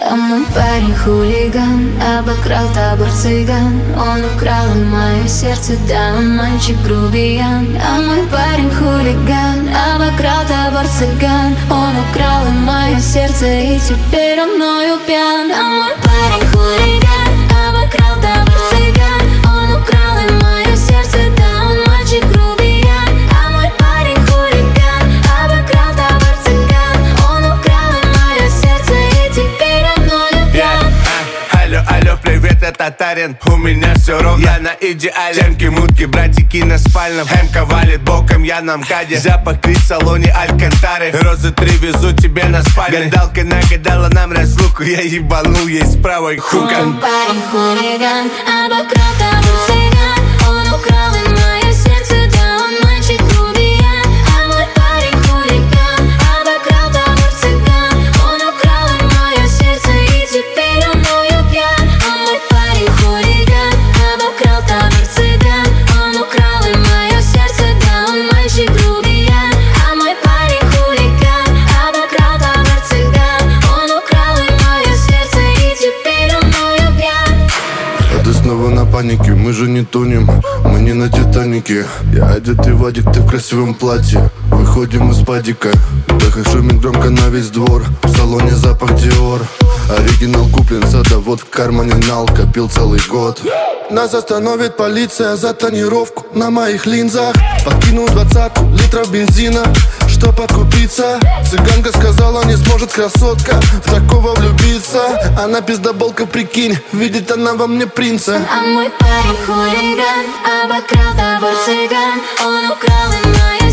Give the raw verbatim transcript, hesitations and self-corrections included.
А мой парень хулиган, обокрал табор цыган. Он украл и мое сердце, да, он мальчик грубиян. А мой парень хулиган, обокрал табор цыган. Он украл и мое сердце, и теперь он мною пьян. А мой парень хулиган, обокрал табор цыган. Он украл и мое сердце, да, он мальчик грубиян. А мой парень хулиган, обокрал табор цыган. Он украл и мое сердце, и теперь он мною пьян. Алло, алло, привет, это татарин. У меня все ровно, я на идеале. Темки, мутки, братики на спальном. Эмка валит боком, я на МКАДе. Запах крит в салоне Алькантары. Розы три везу тебе на спальный. Гадалка нагадала нам разлуку. Я ебанул ей с правой хуком. Мой парень хулиган, обокрал табор цыган. Он украл и мое сердце, да, он мальчик грубиян. А мой парень хулиган, обокрал табор цыган. Он украл и мое сердце, и теперь он мною пьян. А мой парень хулиган, обокрал табор цыган. Он украл и мое сердце, да, он мальчик грубиян. А мой парень хулиган, обокрал табор цыган. Он украл и мое сердце, и теперь он мною пьян. А ты снова на панике, мы же не тонем, мы не на Титанике. Я одетый Вадик, ты в красивом платье. Выходим из падика, Бэха шумит громко на весь двор. В салоне запах Диор. Оригинал куплен, садовод в кармане налка, пил целый год. Нас остановит полиция за тонировку на моих линзах. Подкинул двадцатку литров бензина, чтоб откупиться. Цыганка сказала, не сможет красотка в такого влюбиться. Она пиздоболка, прикинь, видит она во мне принца. А мой парень хулиган, обокрал табор цыган. Он украл и мое